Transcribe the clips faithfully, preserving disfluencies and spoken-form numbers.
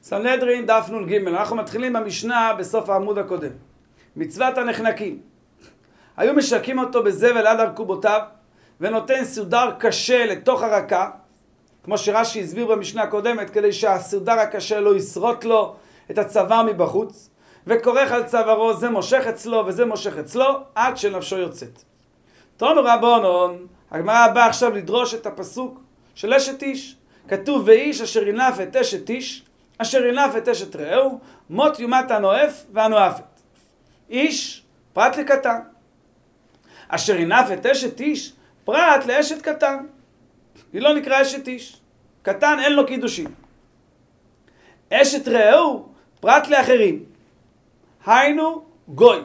סנהדרין דף נ"ג. אנחנו מתחילים במשנה בסוף העמוד הקודם. מצוות הנחנקים. היו משקים אותו בזבל עד ארכובותיו, ונותן סודר קשה לתוך הרקה, כמו שרש"י הסביר במשנה הקודמת, כדי שהסודר הקשה לא ישרוט לו את הצוואר מבחוץ, וכורך על צווארו, זה מושך אצלו וזה מושך אצלו, עד שנפשו יוצאת. תנו רבונון, הגמרא באה עכשיו לדרוש את הפסוק של אשת איש. כתוב ואיש אשר ינף את אשת איש, אשר ינף את אשת רעהו, מות יומת הנואף והנואפת. איש, פרט לקטן. אשר ינף את אשת איש, פרט לאשת קטן. היא לא נקרא אשת איש. קטן אין לו קידושים. אשת רעהו, פרט לאחרים. היינו גוי.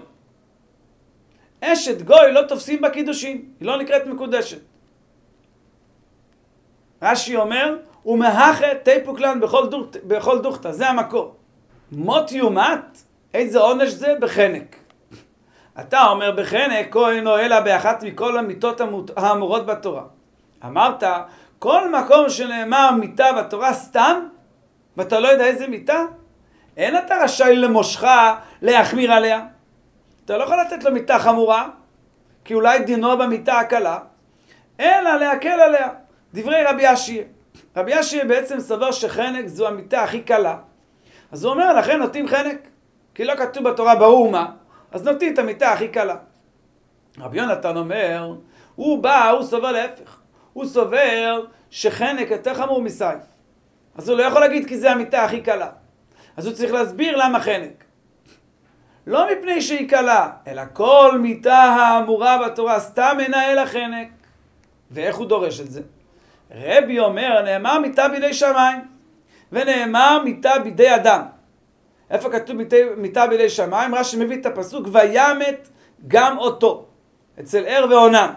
אשת גוי לא תופסים בה קידושים. היא לא נקראת מקודשת. רש"י אומר, ומהכה תיפוקלן בכל, דוח, בכל דוכתא, זה המקור. מות יומת, איזה עונש זה? בחנק. אתה אומר בחנק, כהן או אלא באחת מכל המיתות האמורות בתורה. אמרת, כל מקום שנאמר מיתה בתורה סתם, ואתה לא יודע איזה מיתה, אין אתה רשאי למושכה, להחמיר עליה. אתה לא יכול לתת לו מיתה חמורה, כי אולי דינו במיתה הקלה, אלא להקל עליה. דברי רבי אשיה. רבי אשיה בעצם סבר שחנק זו המיתה הכי קלה. אז הוא אומר, לכן נותנים חנק. כי לא כתוב בתורה ברור מה, אז נותנים את המיתה הכי קלה. רבי יונתן אומר, הוא בא, הוא סובר להפך. הוא סובר שחנק יותר חמור מסייף. אז הוא לא יכול להגיד כי זה המיתה הכי קלה. אז הוא צריך להסביר למה חנק. לא מפני שהיא קלה, אלא כל מיתה האמורה בתורה סתם אינה אלא חנק. ואיך הוא דורש את זה? רבי אומר, נאמר מיתה בידי שמיים, ונאמר מיתה בידי אדם. איפה כתוב מיתה בידי שמיים? רש"י מביא את הפסוק, וימת גם אותו, אצל ער ועונן.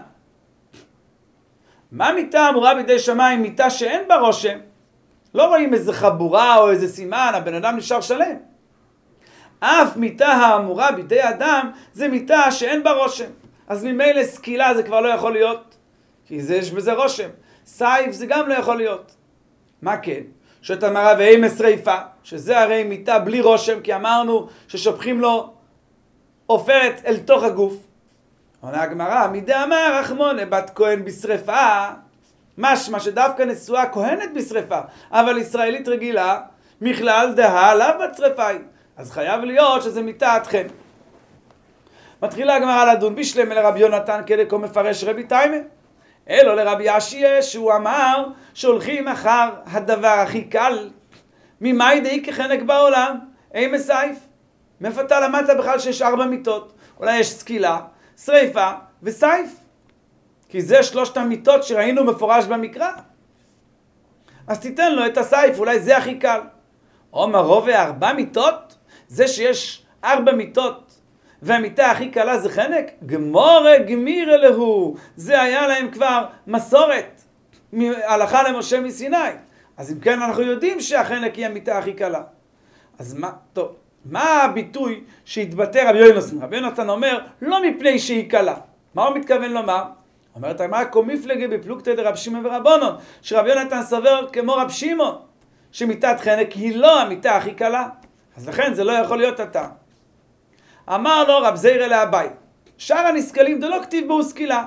מה מיתה אמורה בידי שמיים? מיתה שאין בה רושם. לא רואים איזה חבורה או איזה סימן, הבן אדם נשאר שלם. אף מיתה האמורה בידי אדם, זה מיתה שאין בה רושם. אז ממילא סקילה זה כבר לא יכול להיות, כי זה, יש בזה רושם. סייף זה גם לא יכול להיות. מה כן? שאת אמרה ואימא שריפה, שזה הרי מיתה בלי רושם, כי אמרנו ששופכים לו עופרת אל תוך הגוף. עונה הגמרא, מדי אמר רחמונה בת כהן בשריפה, משמע שדווקא נשואה כהנת בשריפה, אבל ישראלית רגילה, מכלל דהה לאו בת שריפה היא. אז חייב להיות שזה מיתת חן. מתחילה הגמרא לדון בשלמה לרבי יונתן כדי כה מפרש רבי תיימה. אלו לרבי אשיה שהוא אמר שהולכים אחר הדבר הכי קל. ממאי דאי כחנק בעולם? אי מסייף. מאיפה אתה למדת בכלל שיש ארבע מיתות? אולי יש סקילה, שריפה וסייף. כי זה שלושת המיתות שראינו מפורש במקרא. אז תיתן לו את הסייף, אולי זה הכי קל. אומר רובה ארבע מיתות? זה שיש ארבע מיתות והמיתה הכי קלה זה חנק? גמורה גמירה להו. זה היה להם כבר מסורת. הלכה למשה מסיני. אז אם כן אנחנו יודעים שהחנק היא המיתה הכי קלה. אז מה, טוב, מה הביטוי שהתבטא רבי יונתן? רבי יונתן אומר, לא מפני שהיא קלה. מה הוא מתכוון לומר? אומרת הגמרא, קומיפלגי בפלוגתא דרב שמעון ורבנן, שרבי יונתן סובר כמו רב שמעון, שמיתת חנק היא לא המיתה הכי קלה. אז לכן זה לא יכול להיות הטעם. אמר לו רב זיירא לאביי, שאר הנסקלים דלא כתיב בו סקילה.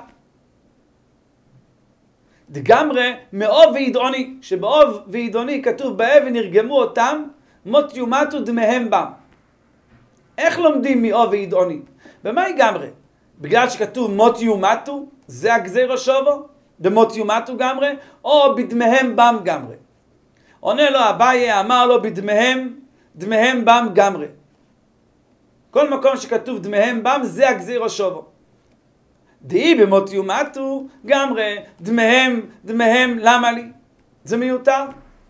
דגמרי מאוב וידעוני, שבאוב וידעוני כתוב באבן נרגמו אותם, מות יומתו דמיהם בם. איך לומדים מאוב וידעוני? במה היא גמרי? בגלל שכתוב מות יומתו, זה הגזירו שובו, דמות יומתו גמרי, או בדמיהם בם גמרי. עונה לו אביי, אמר לו בדמיהם, דמיהם בם גמרי. כל מקום שכתוב דמיהם בם, זה הגזירו שובו. דהי במות יומתו, גמרי, דמיהם, דמיהם, למה לי? זה מיותר.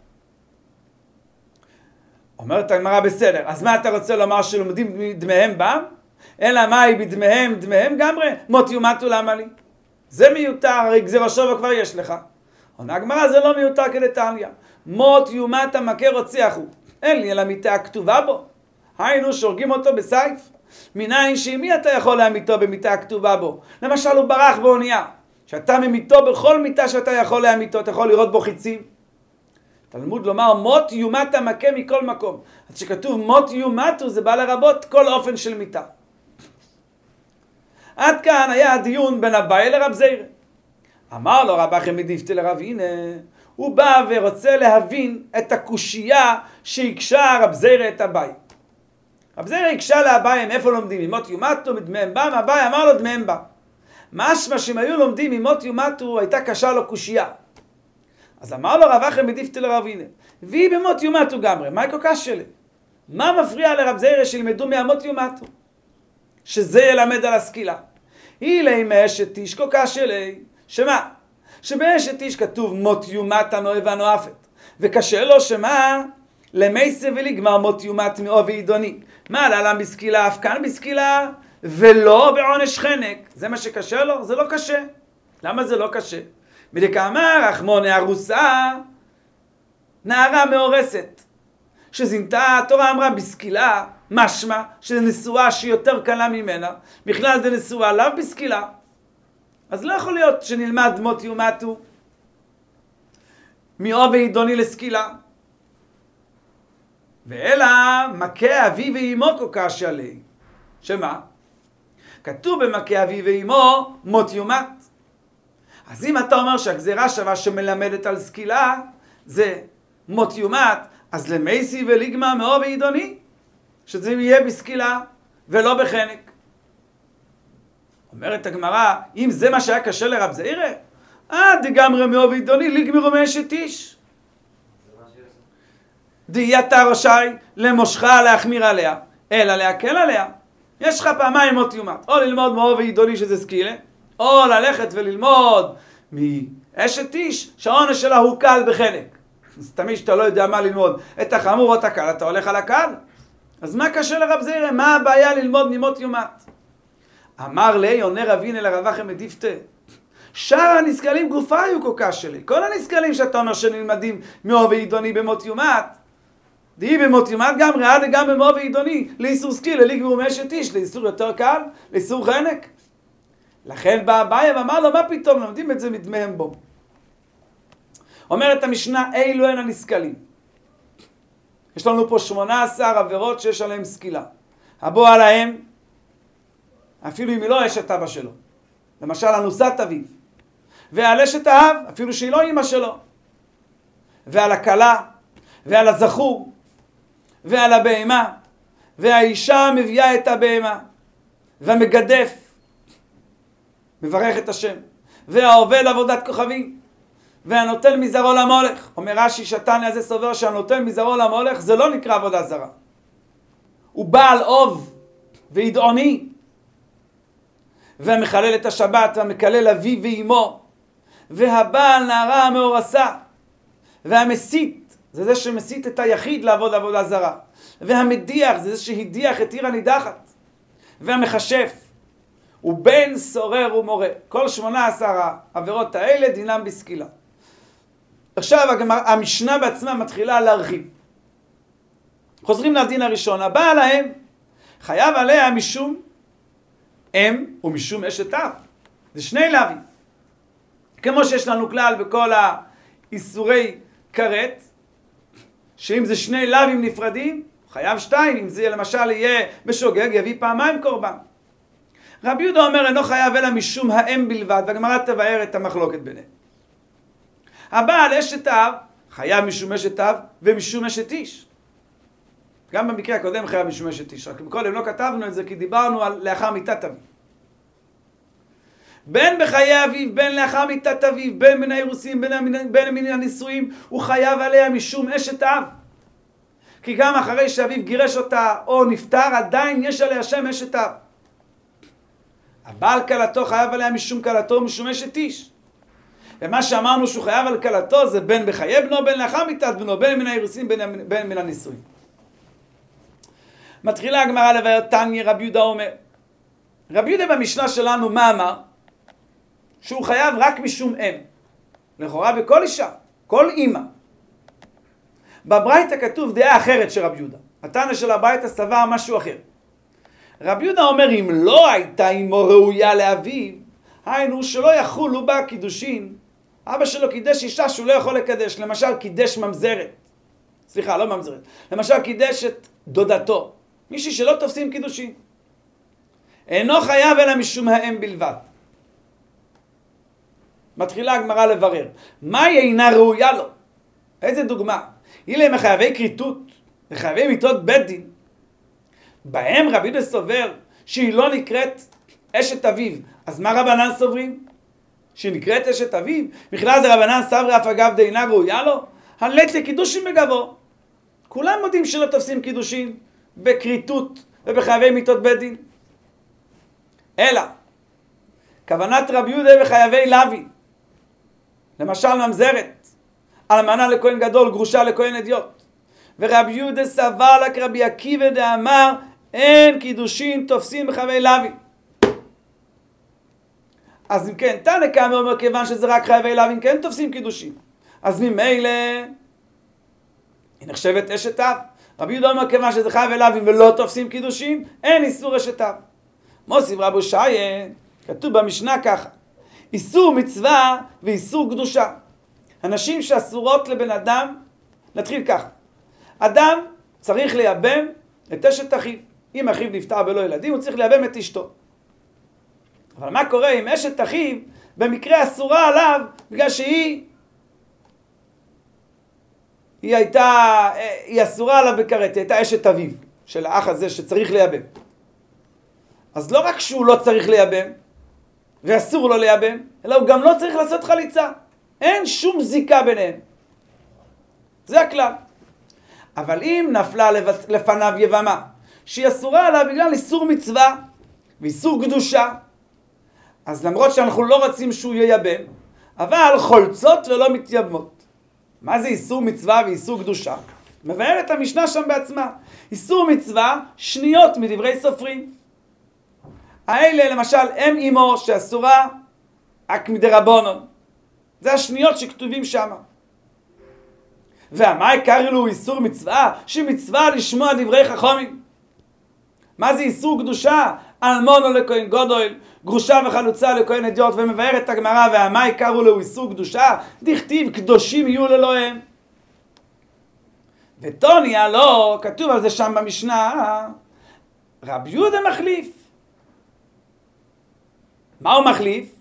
אומרת הגמרא בסדר, אז מה אתה רוצה לומר שלומדים דמיהם בם? אלא מה היא בדמיהם, דמיהם גמרי? מות יומתו, למה לי? זה מיותר, הרי גזירו שובו כבר יש לך. עונה הגמרא, זה לא מיותר כדתניא. מות יומת המכה רוצח הוא. אין לי אלא מיתה הכתובה בו. היינו שהורגים אותו בסייף. מניין שמי אתה יכול להמיתו במיתה הכתובה בו? למשל הוא ברח באונייה. שאתה ממיתו בכל מיתה שאתה יכול להמיתו, אתה יכול לראות בו חיצים. תלמוד לומר מות יומתה מכה מכל מקום. אז שכתוב מות יומתו זה בא לרבות כל אופן של מיתה. עד כאן היה הדיון בין אביי לרב זירא. אמר לו רב אחי מדיפתא לרב הנה, הוא בא ורוצה להבין את הקושייה שהקשה רב זירא את אביי. רב זירא הקשה לאביי מאיפה לומדים, ממות יומתו, מדמיהם בם, אביי אמר לו דמיהם בם. משמע שהם היו לומדים ממות יומתו, הייתה קשה לו קושייה. אז אמר לו רב אחי מדיפתא לרב הנה, והיא במות יומתו גמרי, מה כל כך שלי? מה מפריע לרב זירא שילמדו מהמות יומתו? שזה ילמד על הסקילה. היא לאמא אשת איש כל כך שלי, שמה? שבאשת איש כתוב מות יומתה נועה ונואפת, וקשה לו שמה? למייסה ולגמר מות יומת מאו ועידוני. מה לעלה בסקילה, אף כאן בסקילה, ולא בעונש חנק. זה מה שקשה לו? זה לא קשה. למה זה לא קשה? מדקאמר רחמוני ארוסה, נערה מאורסת, שזינתה, התורה אמרה בסקילה, משמע, שזה נשואה שהיא יותר קלה ממנה, בכלל זה נשואה לאו בסקילה. אז לא יכול להיות שנלמד מות יומתו מאו ועידוני לסקילה. ואלא מכה אבי ואימו כל קשה עלי. שמה? כתוב במכה אבי ואימו מות יומת. אז אם אתה אומר שהגזירה שווה שמלמדת על סקילה זה מות יומת, אז למייסי ולגמה מאו ועידוני, שזה יהיה בסקילה ולא בחנק. אומרת הגמרא, אם זה מה שהיה קשה לרב זירא, אה דגמרי מאו ועידוני לגמרו מאשת איש. דהייתה רשאי למושכה להחמיר עליה, אלא להקל עליה. יש לך פעמיים מות יומת, או ללמוד מאו ועידוני שזה סקילה, או ללכת וללמוד מאשת איש שהעונש שלה הוא קל בחנק. אז תמיד שאתה לא יודע מה ללמוד, את החמור או את הקל, אתה הולך על הקל. אז מה קשה לרב זירא? מה הבעיה ללמוד ממות יומת? אמר לי, עונה רב הנה לרב אחי מדיפתא, שאר הנסקלים גופה היו כל כך שלי. כל הנסקלים שאתה אומר שנלמדים מאו ועידוני במות יומת, דהי במות יומת גם ראה גם במאו ועידוני, לאיסור סקילה, לגמור מאשת איש, לאיסור יותר קל, לאיסור חנק. לכן בא אביי ואמר לו, מה פתאום, לומדים את זה מדמיהם בו. אומרת המשנה, אילו הן הנסקלים. יש לנו פה שמונה עשר עבירות שיש עליהם סקילה. הבוא עליהם, אפילו אם היא לא אשת אבא שלו. למשל, אנוסת אביו. ועל אשת האב, אפילו שהיא לא אמא שלו. ועל הכלה, ועל הזכור, ועל הבהמה, והאישה מביאה את הבהמה, והמגדף, מברך את השם, והעובד עבודת כוכבים, והנותן מזרעו למולך. אומר רש"י שתניא הזה סובר שהנותן מזרעו למולך זה לא נקרא עבודה זרה. הוא בעל אוב וידעוני, והמחלל את השבת, והמקלל אביו ואימו, והבעל נערה המאורסה, והמסית, זה זה שמסית את היחיד לעבוד עבודה זרה, והמדיח, זה זה שהדיח את עיר הנידחת, והמחשף, ובן סורר ומורה. כל שמונה עשר העבירות האלה דינם בסקילה. עכשיו המשנה בעצמה מתחילה להרחיב. חוזרים לדין הראשון, הבא עליהם חייב עליה משום אם ומשום אשת אב. זה שני לאווים. כמו שיש לנו כלל בכל האיסורי כרת, שאם זה שני לאווים נפרדים, חייב שתיים. אם זה למשל יהיה בשוגג, יביא פעמיים קורבן. רבי יהודה אומר, אינו חייב אלא משום האם בלבד, והגמרא תבאר את המחלוקת ביניהם. הבעל אשת אב חייב משום אשת אב ומשום אשת איש. גם במקרה הקודם חייב משום אשת איש, רק קודם לא כתבנו את זה כי דיברנו על לאחר מיתת אביו. בין בחיי אביו, בין לאחר מיתת אביו, בין מן האירוסין, בין, בין מן הנישואים, הוא חייב עליה משום אשת אב. כי גם אחרי שאביו גירש אותה או נפטר, עדיין יש עליה שם אשת אב. הבעל כלתו חייב עליה משום כלתו ומשום אשת איש. ומה שאמרנו שהוא חייב על כלתו זה בין בחיי בנו, בין לאחר מיתת בנו, בין מן האירוסין, בין, בין מן הנישואים. מתחילה הגמרא לבאר תניא, רבי יהודה אומר. רבי יהודה במשנה שלנו מה אמר? שהוא חייב רק משום אם. לכאורה בכל אישה, כל אימא. בברייתא כתוב דעה אחרת של רבי יהודה. התנא של הברייתא סבר משהו אחר. רבי יהודה אומר, אם לא הייתה אמו ראויה לאביו, היינו שלא יחולו בה קידושין אבא שלו קידש אישה שהוא לא יכול לקדש, למשל קידש ממזרת, סליחה, לא ממזרת, למשל קידש את דודתו, מישהי שלא תופסים קידושין. אינו חייב אלא משום האם בלבד. מתחילה הגמרא לברר, מה היא אינה ראויה לו? איזה דוגמה? אלה מחייבי כריתות, מחייבי מיתות בית דין, בהם רבי יהודה סובר שהיא לא נקראת אשת אביו, אז מה רבנן סוברים? שהיא נקראת אשת אביו? בכלל זה רבנן סברי אף אגב דאינה ראויה לו? הלט לקידושין בגבו. כולם יודעים שלא תופסים קידושין בכריתות ובחייבי מיתות בית דין. אלא, כוונת רבי יהודה בחייבי לוי, למשל ממזרת, אלמנה לכהן גדול, גרושה לכהן אדיוט. ורבי יהודה סבר לה כרבי עקיבא דאמר, אין קידושין תופסים בחייבי לוי. אז אם כן, תנא קמא אומר כיוון שזה רק חייבי לוי, אם כן תופסים קידושין. אז ממילא, היא נחשבת אשת אב. רבי יהודה אומר כיוון שזה חייבי לוי ולא תופסים קידושין, אין איסור אשת אב. מוסיף רבו שיין, כתוב במשנה ככה, איסור מצווה ואיסור קדושה. אנשים שאסורות לבן אדם, נתחיל ככה. אדם צריך לייבם את אשת אחיו. אם אחיו נפטר בלא ילדים, הוא צריך לייבם את אשתו. אבל מה קורה אם אשת אחיו במקרה אסורה עליו, בגלל שהיא היא הייתה, היא אסורה עליו בכרת, היא הייתה אשת אביו של האח הזה שצריך לייבם. אז לא רק שהוא לא צריך לייבם, ואסור לו לייבם, אלא הוא גם לא צריך לעשות חליצה. אין שום זיקה ביניהם. זה הכלל. אבל אם נפלה לפניו יבמה, שהיא אסורה עליו בגלל איסור מצווה ואיסור קדושה, אז למרות שאנחנו לא רוצים שהוא ייבם, אבל חולצות ולא מתייבמות. מה זה איסור מצווה ואיסור קדושה? מבאר את המשנה שם בעצמה. איסור מצווה, שניות מדברי סופרים. האלה למשל אם אימו שאסורה רק מדרבנן. זה השניות שכתובים שם. ומה העיקר לו איסור מצווה? שמצווה לשמוע דברי חכמים. מה זה איסור קדושה? אלמונו לכהן גדול, גרושה וחלוצה לכהן אדיוט, ומבאר את הגמרא, ומה העיקר לו איסור קדושה? דכתיב קדושים יהיו לאלוהיהם. וטוניה לא, כתוב על זה שם במשנה, רבי יהודה מחליף. מה הוא מחליף?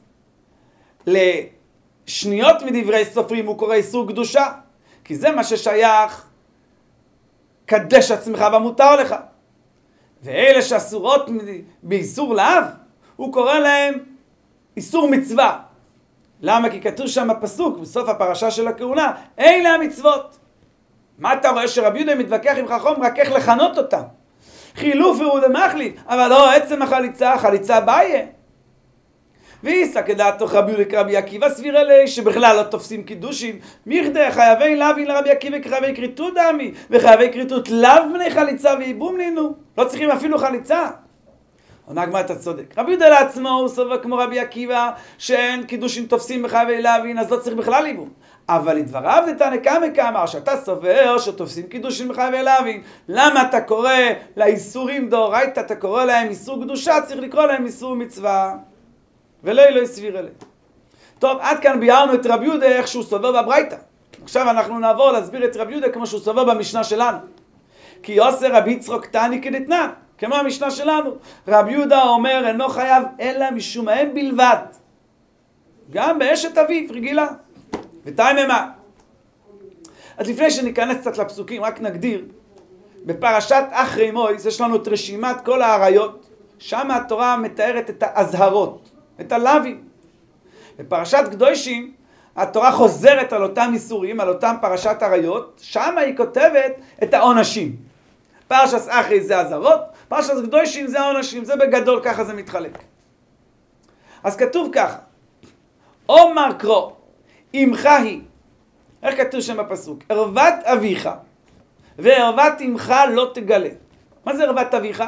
לשניות מדברי סופרים הוא קורא איסור קדושה, כי זה מה ששייך קדש עצמך במותר לך. ואלה שאסורות באיסור לאו, הוא קורא להם איסור מצווה. למה? כי כתוב שם הפסוק בסוף הפרשה של הכהונה, אלה המצוות. מה אתה רואה שרבי יהודה מתווכח עם חכם רק איך לכנות אותם? חילוף הוא דמחליף, אבל לא עצם החליצה, החליצה בעיה. ואיסא כדעתו רבי יהודה כרבי עקיבא סבירה לי שבכלל לא תופסים קידושין, מכדי חייבי לוי לרבי עקיבא כחייבי כריתות דמי, וחייבי כריתות לאו בני חליצה וייבום נינו. לא צריכים אפילו חליצה. עונה הגמרא, אתה צודק. רבי יהודה לעצמו הוא סובר כמו רבי עקיבא שאין קידושין תופסים בחייבי לוי, אז לא צריך בכלל ייבום. אבל לדבריו דתנא קמא כאמר שאתה סובר שתופסים קידושין בחייבי לוי, למה אתה קורא לאיסורים דאורייתא, אתה קורא להם איסור קדושה, צריך לקרוא להם איסור מצווה. ולא לא יסביר אלה. טוב, עד כאן ביארנו את רבי יהודה איך שהוא סובר בברייתא. עכשיו אנחנו נעבור להסביר את רבי יהודה כמו שהוא סובר במשנה שלנו. כי יוסר רבי יצחוק תעני כדתנן, כמו המשנה שלנו. רבי יהודה אומר אינו חייב אלא משום האם בלבד. גם באשת אביו רגילה. ותיממה. אז לפני שניכנס קצת לפסוקים, רק נגדיר. בפרשת אחרי מויס יש לנו את רשימת כל העריות. שם התורה מתארת את האזהרות. את הלווים. בפרשת קדושים, התורה חוזרת על אותם איסורים, על אותם פרשת עריות, שם היא כותבת את העונשים. פרשת אחרי זה אזהרות, פרשת קדושים זה העונשים, זה בגדול, ככה זה מתחלק. אז כתוב ככה, אומר קרוא, אמך היא, איך כתוב שם בפסוק? ערוות אביך, וערוות אמך לא תגלה. מה זה ערוות אביך?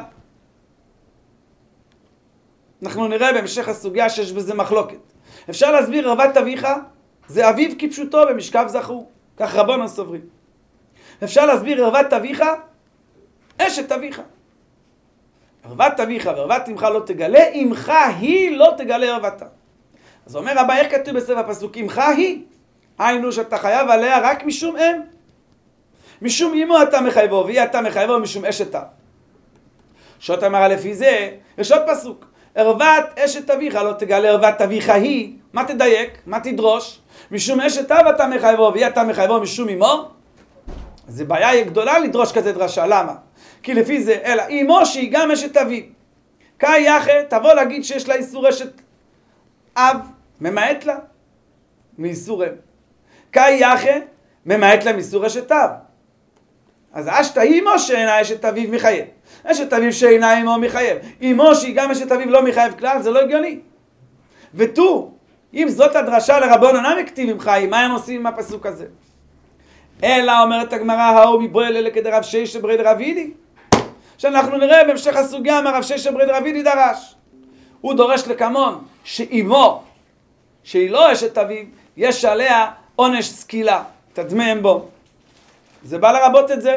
אנחנו נראה בהמשך הסוגיה שיש בזה מחלוקת. אפשר להסביר ערוות אביך, זה אביו כפשוטו במשכב זכור. כך רבנו סוברים. אפשר להסביר ערוות אביך, אשת אביך. ערוות אביך וערוות אמך לא תגלה, אמך היא לא תגלה ערוותה. אז אומר רבי, איך כתוב בספר הפסוק? אמך היא. היינו שאתה חייב עליה רק משום אם. משום אמו אתה מחייבו, והיא אתה מחייבו משום אשת אב. שוט אמרה לפי זה, יש עוד פסוק. ערוות אשת אביך לא תגלה ערוות אביך היא. מה תדייק? מה תדרוש? משום אשת אב אתה מחייבו, והיא אתה מחייבו משום אמו. זה בעיה גדולה לדרוש כזה דרשה. למה? כי לפי זה, אלא אמו שהיא גם אשת אביו. כאי יחד, תבוא להגיד שיש לה איסור אשת אב, ממעט לה מאיסור אם. כאי יחד, ממעט לה מאיסור אשת אב. אז אשתה אמו שאינה אשת אביו מחייב. אשת אביו שאינה אמו מחייב. אמו שהיא גם אשת אביו לא מחייב כלל, זה לא הגיוני. ותו, אם זאת הדרשה לרבון אינם הכתיבים חיים, מה הם עושים עם הפסוק הזה? אלא אומרת הגמרא, ההוא מבועל אלה כדרב שיש ברד רבידי. שאנחנו נראה בהמשך הסוגיה מה רב ששת ברד רבידי דרש. הוא דורש לכמון שאימו, שהיא לא אשת אביו, יש עליה עונש סקילה, תדמם בו. זה בא לרבות את זה.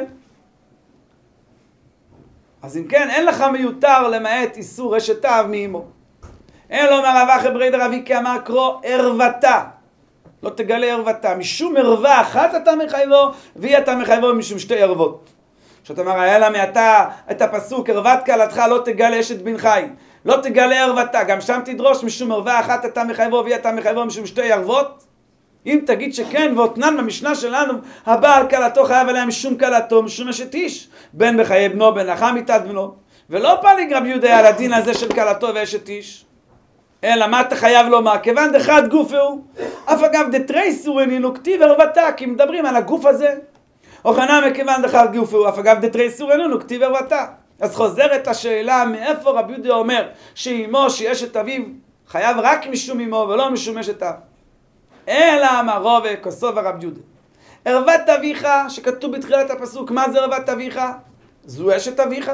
אז אם כן, אין לך מיותר למעט איסור אשת אב מאמו. אין לו אומר רב אחי ברד רבי כי אמר קרוא ערוותה. לא תגלה ערוותה. משום ערווה אחת אתה מחייבו, והיא אתה מחייבו משום שתי ערבות. זאת אומרת, היה לה מעתה את הפסוק, ערוות כלתך לא תגלה אשת בן חי. לא תגלה ערוותה. גם שם תדרוש משום ערווה אחת אתה מחייבו, והיא אתה מחייבו משום שתי ערבות. אם תגיד שכן, ואותנן במשנה שלנו, הבעל כלתו חייב עליה משום כלתו, משום אשת איש. בן בחיי בנו, בן אחא מיתת בנו. ולא פליג רבי יהודה על הדין הזה של כלתו ואשת איש. אלא מה אתה חייב לומר? כיוון דחד גוף הוא, אף אגב דתריסור אינינו כתיב ערוותה, כי מדברים על הגוף הזה. או חנה מכיוון דחד גוף הוא, אף אגב דתריסור אינינו כתיב ערוותה. אז חוזרת השאלה מאיפה רבי יהודה אומר שאימו שהיא אשת אביו חייב רק משום אימו ולא משום אשת אב. אלא אמרו וכוסוב הרב יהודה. ערוות אביך שכתוב בתחילת הפסוק, מה זה ערוות אביך? זו אשת אביך.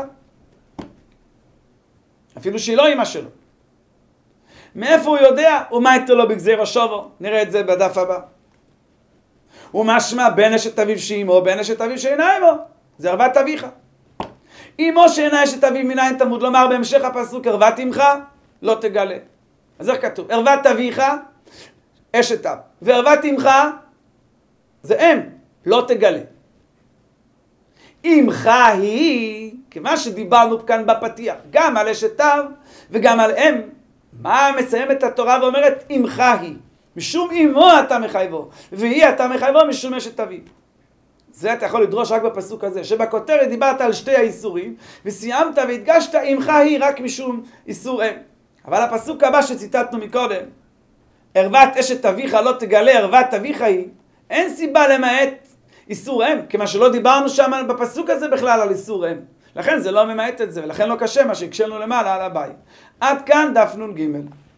אפילו שהיא לא אמא שלו. מאיפה הוא יודע? ומה איתו לו בגזיר השובו? נראה את זה בדף הבא. ומשמע בין אשת אביו שאימו, בין אשת אביו שאינה אמו. זה ערוות אביך. אמו שאינה אשת אביו מניין תמוד, לומר בהמשך הפסוק, ערוות אמך לא תגלה. אז איך כתוב? ערוות אביך, אשת אב. וערוות אמך, זה אם, לא תגלה. אמך היא, כמה שדיברנו כאן בפתיח, גם על אשת אב וגם על אם, מה מסיימת התורה ואומרת? אמך היא. משום אמו אתה מחייבו, והיא אתה מחייבו משום אשת אביו. זה אתה יכול לדרוש רק בפסוק הזה, שבכותרת דיברת על שתי האיסורים, וסיימת והדגשת אמך היא רק משום איסור אם. אבל הפסוק הבא שציטטנו מקודם, ערוות אשת אביך לא תגלה ערוות אביך היא, אין סיבה למעט איסור אם, כמה שלא דיברנו שם בפסוק הזה בכלל על איסור אם. לכן זה לא ממעט את זה, ולכן לא קשה מה שהקשנו למעלה על הבית. עד כאן דף נון ג'.